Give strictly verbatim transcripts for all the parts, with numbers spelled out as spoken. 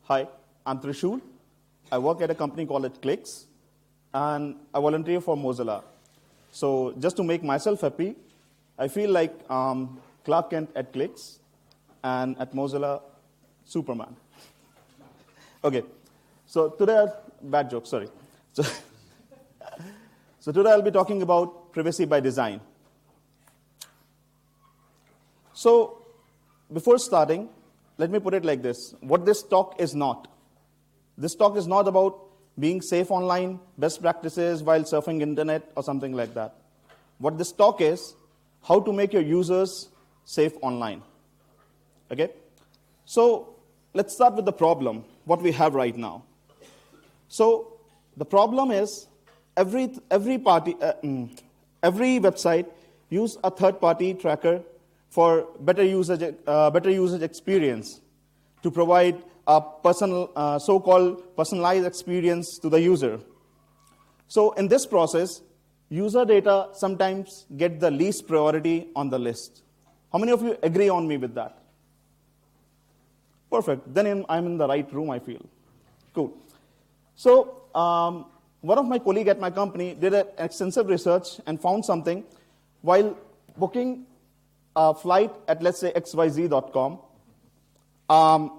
Hi, I'm Trishul. I work at a company called Clicks, and I volunteer for Mozilla. So just to make myself happy, I feel like um, Clark Kent at Clicks, and at Mozilla, Superman. Okay, so today, bad joke, sorry. So, so today I'll be talking about privacy by design. So before starting, let me put it like this. What this talk is not. This talk is not about being safe online, best practices while surfing internet or something like that. What this talk is, how to make your users safe online. Okay? So let's start with the problem, what we have right now. So the problem is every every party, uh, every website use a third-party tracker for better usage, uh, better usage experience to provide a personal, uh, so-called personalized experience to the user. So in this process, user data sometimes get the least priority on the list. How many of you agree on me with that? Perfect. Then I'm in the right room, I feel. Cool. So um, one of my colleagues at my company did an extensive research and found something while booking a flight at, let's say, X Y Z dot com. Um,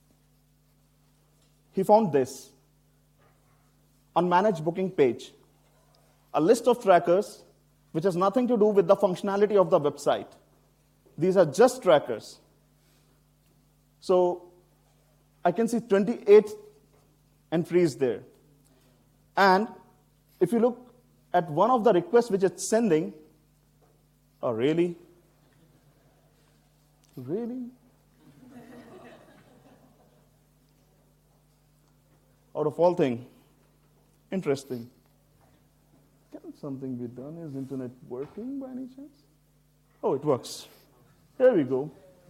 he found this. On Manage Booking page, a list of trackers which has nothing to do with the functionality of the website. These are just trackers. So I can see twenty-eight entries there. And if you look at one of the requests which it's sending, oh, really? Really? Out of all things, interesting. Can something be done? Is internet working by any chance? Oh, it works. Here we go.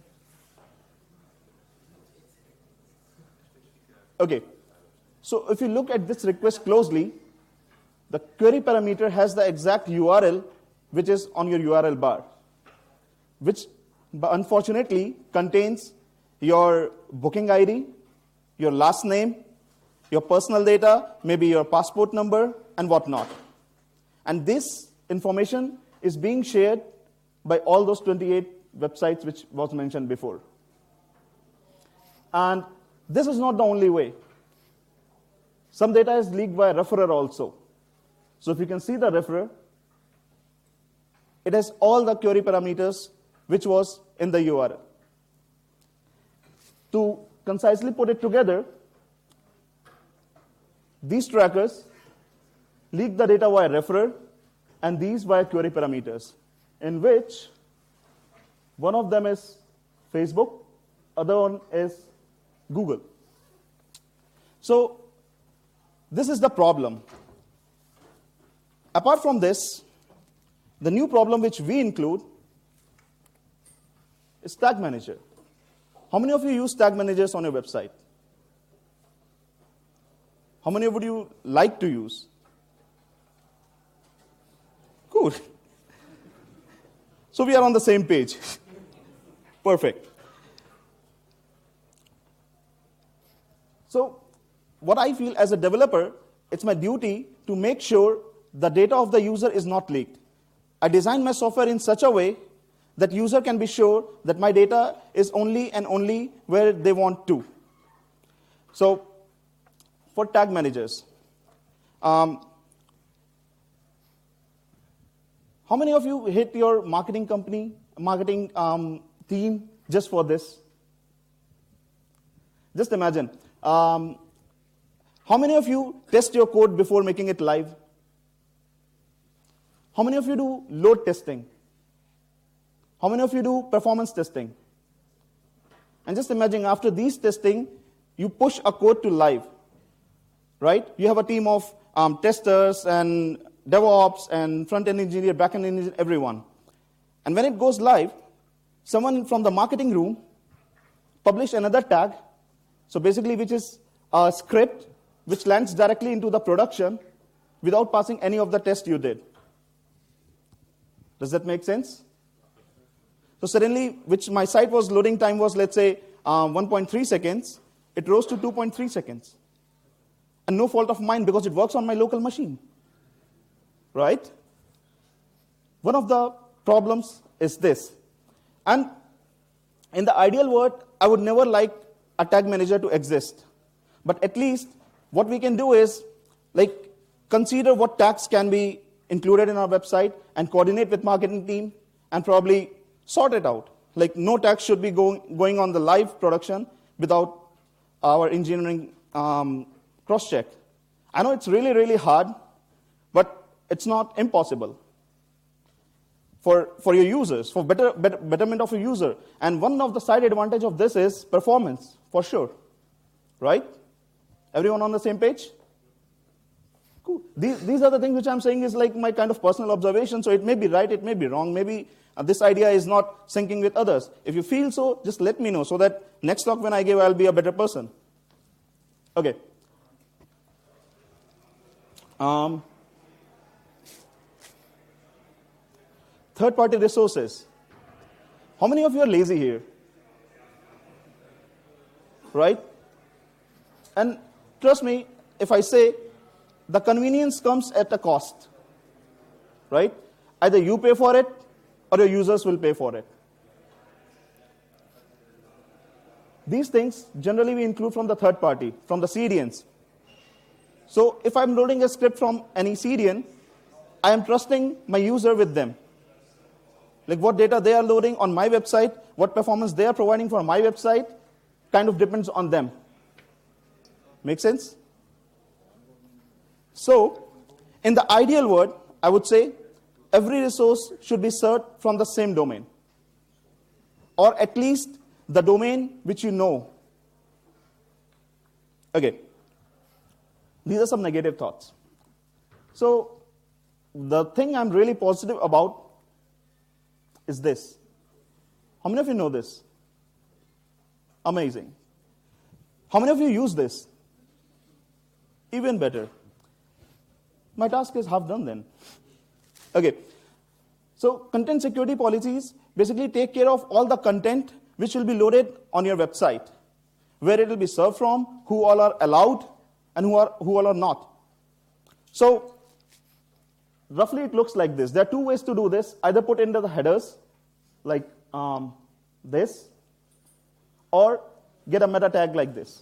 Okay. So if you look at this request closely, the query parameter has the exact U R L which is on your U R L bar, which but unfortunately contains your booking I D, your last name, your personal data, maybe your passport number, and whatnot. And this information is being shared by all those twenty-eight websites which was mentioned before. And this is not the only way. Some data is leaked by a referrer also. So if you can see the referrer, it has all the query parameters which was in the U R L. To concisely put it together, these trackers leak the data via referrer and these via query parameters, in which one of them is Facebook, other one is Google. So this is the problem. Apart from this, the new problem which we include is Tag Manager. How many of you use Tag Managers on your website? How many would you like to use? Good. So we are on the same page. Perfect. So what I feel as a developer, it's my duty to make sure the data of the user is not leaked. I design my software in such a way that user can be sure that my data is only and only where they want to. So for tag managers, um, how many of you hit your marketing company, marketing um, team just for this? Just imagine. Um, how many of you test your code before making it live? How many of you do load testing? How many of you do performance testing? And just imagine after these testing, you push a code to live, right? You have a team of um, testers and DevOps and front-end engineer, back-end engineer, everyone. And when it goes live, someone from the marketing room publish another tag, so basically which is a script which lands directly into the production without passing any of the tests you did. Does that make sense? So suddenly, which my site was loading time was, let's say, um, one point three seconds, it rose to two point three seconds. And no fault of mine because it works on my local machine. Right? One of the problems is this. And in the ideal world, I would never like a tag manager to exist. But at least what we can do is like consider what tags can be included in our website and coordinate with marketing team and probably sort it out. Like no tags should be going, going on the live production without our engineering um, cross-check. I know it's really, really hard, but it's not impossible for, for your users, for better, better betterment of your user. And one of the side advantage of this is performance, for sure. Right? Everyone on the same page? Cool. These, these are the things which I'm saying is like my kind of personal observation, so it may be right, it may be wrong, maybe uh, this idea is not syncing with others. If you feel so, just let me know so that next talk when I give, I'll be a better person. Okay. Um, Third-party resources. How many of you are lazy here? Right? And trust me, if I say the convenience comes at a cost, right? Either you pay for it or your users will pay for it. These things generally we include from the third party, from the C D Ns. So if I'm loading a script from any C D N, I am trusting my user with them. Like what data they are loading on my website, what performance they are providing for my website, kind of depends on them. Make sense? So, in the ideal world, I would say every resource should be served from the same domain. Or at least the domain which you know. Okay. These are some negative thoughts. So, the thing I'm really positive about is this. How many of you know this? Amazing. How many of you use this? Even better. My task is half done then. Okay. So content security policies basically take care of all the content which will be loaded on your website, where it will be served from, who all are allowed, and who are who all are not. So roughly it looks like this. There are two ways to do this. Either put into the headers, like um, this, or get a meta tag like this.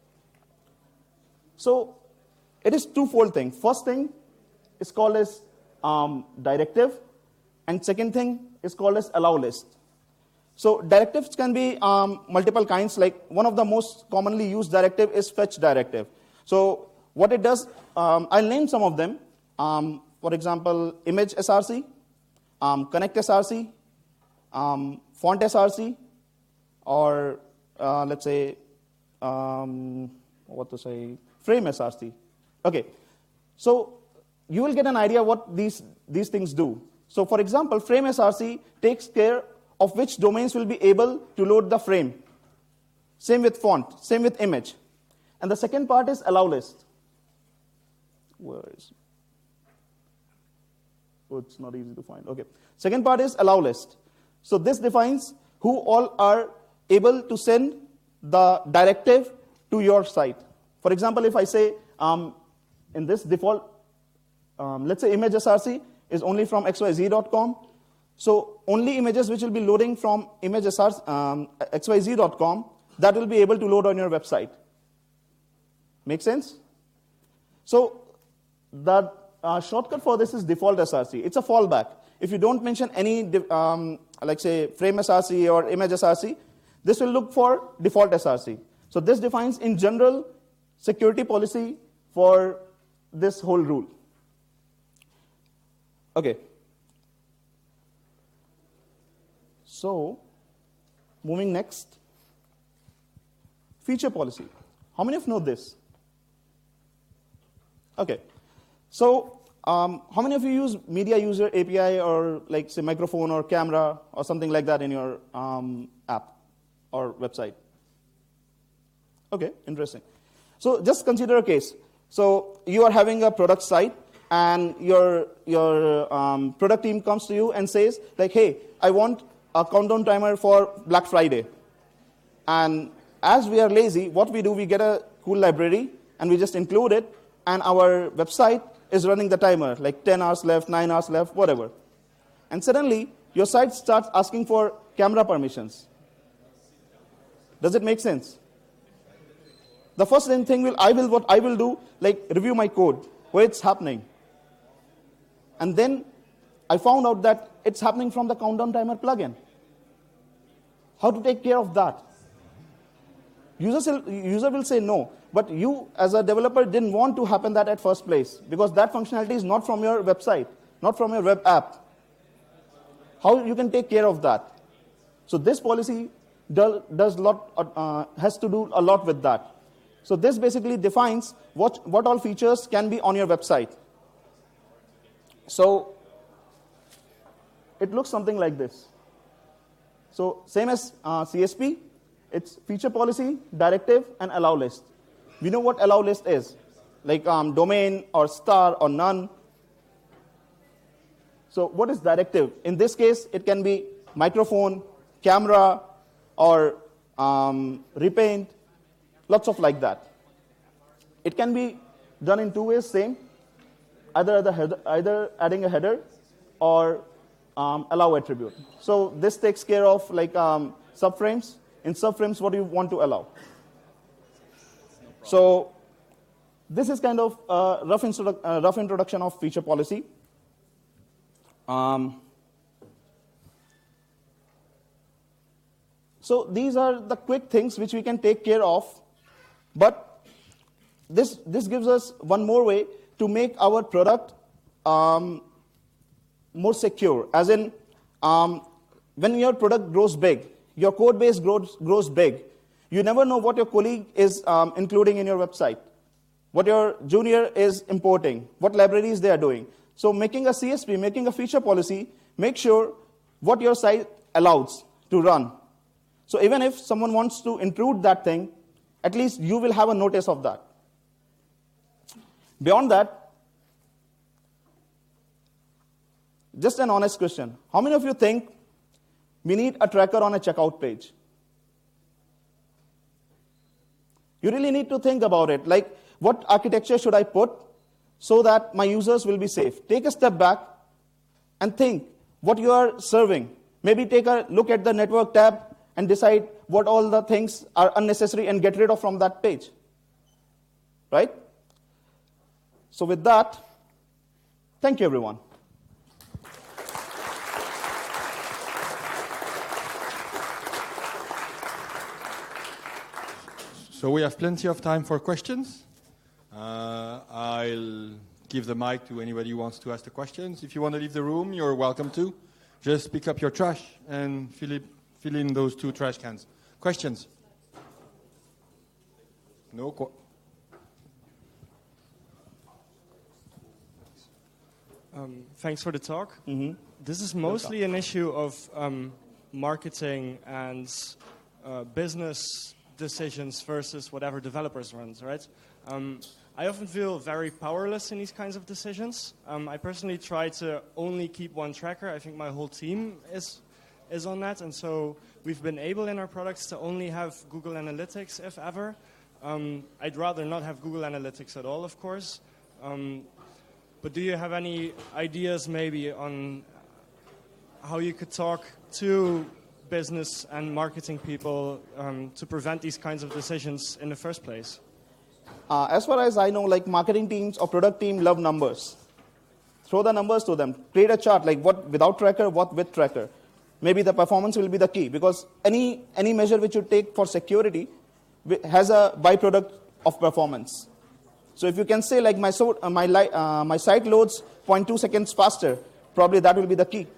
So it is twofold thing. First thing is called as um, directive, and second thing is called as allow list. So directives can be um, multiple kinds. Like one of the most commonly used directive is fetch directive. So what it does, um, I'll name some of them. Um, for example, image S R C, um, connect S R C, um, font S R C, or uh, let's say, um, what to say, frame S R C. Okay, so you will get an idea what these, these things do. So for example, frame S R C takes care of which domains will be able to load the frame. Same with font, same with image. And the second part is allow list. Where is it? Oh, it's not easy to find. Okay. Second part is allow list. So this defines who all are able to send the directive to your site. For example, if I say um, in this default, um, let's say image S R C is only from x y z dot com. So only images which will be loading from image S R C, um, x y z dot com, that will be able to load on your website. Make sense? So the uh, shortcut for this is default S R C. It's a fallback. If you don't mention any, um, like say frame S R C or image S R C, this will look for default S R C. So this defines in general security policy for this whole rule. Okay. So, moving next, feature policy. How many of you know this? Okay. So, um, how many of you use media user A P I or like say microphone or camera or something like that in your um, app or website? Okay, interesting. So just consider a case. So you are having a product site, and your your um, product team comes to you and says like, hey, I want a countdown timer for Black Friday. And as we are lazy, what we do, we get a cool library, and we just include it, and our website is running the timer, like ten hours left, nine hours left, whatever. And suddenly, your site starts asking for camera permissions. Does it make sense? The first thing will, I will, what I will do, like review my code, where it's happening. And then I found out that it's happening from the countdown timer plugin. How to take care of that? User will, user will say no, but you as a developer didn't want to happen that at first place, because that functionality is not from your website, not from your web app. How you can take care of that? So this policy does, does lot, uh, has to do a lot with that. So this basically defines what, what all features can be on your website. So it looks something like this. So same as uh, C S P, it's feature policy, directive, and allow list. We know what allow list is, like um, domain or star or none. So what is directive? In this case, it can be microphone, camera, or um, repaint, lots of like that. It can be done in two ways, same. Either, the header, either adding a header or um, allow attribute. So this takes care of like um, subframes. In subframes, what do you want to allow? No so this is kind of a rough, introdu uh, rough introduction of feature policy. Um, so these are the quick things which we can take care of, but this, this gives us one more way to make our product um, more secure. As in, um, when your product grows big, your code base grows, grows big, you never know what your colleague is um, including in your website, what your junior is importing, what libraries they are doing. So making a C S P, making a feature policy, make sure what your site allows to run. So even if someone wants to intrude that thing, at least you will have a notice of that. Beyond that, just an honest question. How many of you think we need a tracker on a checkout page? You really need to think about it. Like, what architecture should I put so that my users will be safe? Take a step back and think what you are serving. Maybe take a look at the network tab and decide what all the things are unnecessary and get rid of from that page. Right? So with that, thank you, everyone. So we have plenty of time for questions. Uh, I'll give the mic to anybody who wants to ask the questions. If you want to leave the room, you're welcome to. Just pick up your trash and fill, it, fill in those two trash cans. Questions? No questions. Um, thanks for the talk. Mm-hmm. This is mostly an issue of um, marketing and uh, business decisions versus whatever developers runs, right? Um, I often feel very powerless in these kinds of decisions. Um, I personally try to only keep one tracker. I think my whole team is is on that, and so we've been able in our products to only have Google Analytics, if ever. Um, I'd rather not have Google Analytics at all, of course. Um, But do you have any ideas maybe on how you could talk to business and marketing people um, to prevent these kinds of decisions in the first place? Uh, as far as I know, like marketing teams or product team love numbers. Throw the numbers to them. Create a chart, like what without tracker, what with tracker. Maybe the performance will be the key, because any, any measure which you take for security has a byproduct of performance. So if you can say, like, my, so, uh, my, uh, my site loads zero point two seconds faster, probably that will be the key.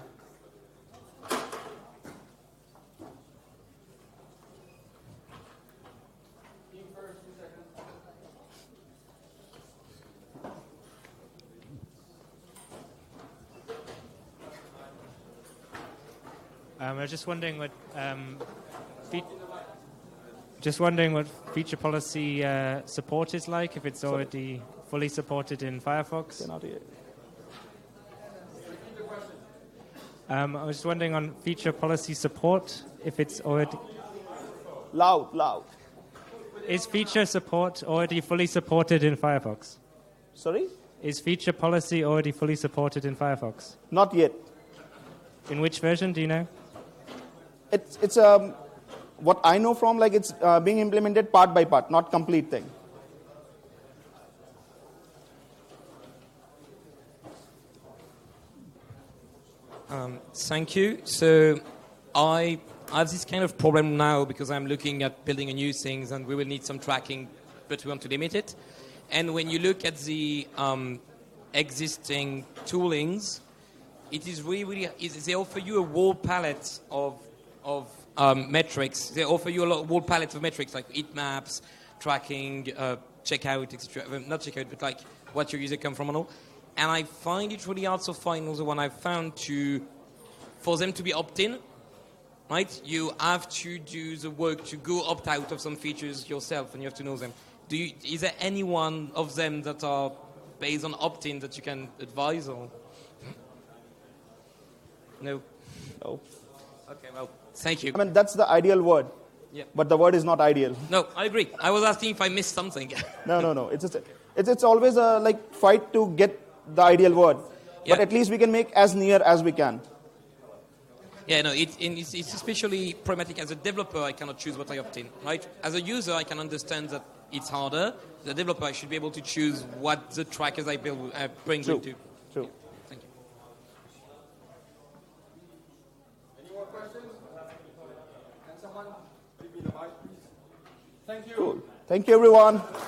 Um, I was just wondering what um, just wondering what feature policy uh, support is like, if it's already fully supported in Firefox. Um, I was just wondering on feature policy support, if it's already Loud, loud. Is feature support already fully supported in Firefox? Sorry? Is feature policy already fully supported in Firefox? Not yet. In which version, do you know? It's, it's um, what I know from, like, it's uh, being implemented part by part, not complete thing. Um, thank you. So I have this kind of problem now because I'm looking at building a new things and we will need some tracking, but we want to limit it. And when you look at the um, existing toolings, it is really, really, it, they offer you a whole palette of, of um, metrics. They offer you a lot, whole palette of metrics like heat maps, tracking, uh, checkout, et cetera. Not checkout, but like what your user come from and all. And I find it really hard to find the one I found to, for them to be opt-in, right? You have to do the work to go opt out of some features yourself, and you have to know them. Do you, is there any one of them that are based on opt-in that you can advise on? No. No. Okay, well, thank you. I mean, that's the ideal word. Yeah. But the word is not ideal. No, I agree. I was asking if I missed something. No, no, no. It's, just, it's, it's always a like fight to get the ideal word. Yeah. But at least we can make as near as we can. Yeah, no, it, it's, it's especially problematic as a developer. I cannot choose what I opt in, right? As a user, I can understand that it's harder. As a developer, I should be able to choose what the trackers I build uh, bring True. into. True. Yeah, thank you. Any more questions? Can someone give me the mic, please? Thank you. Cool. Thank you, everyone.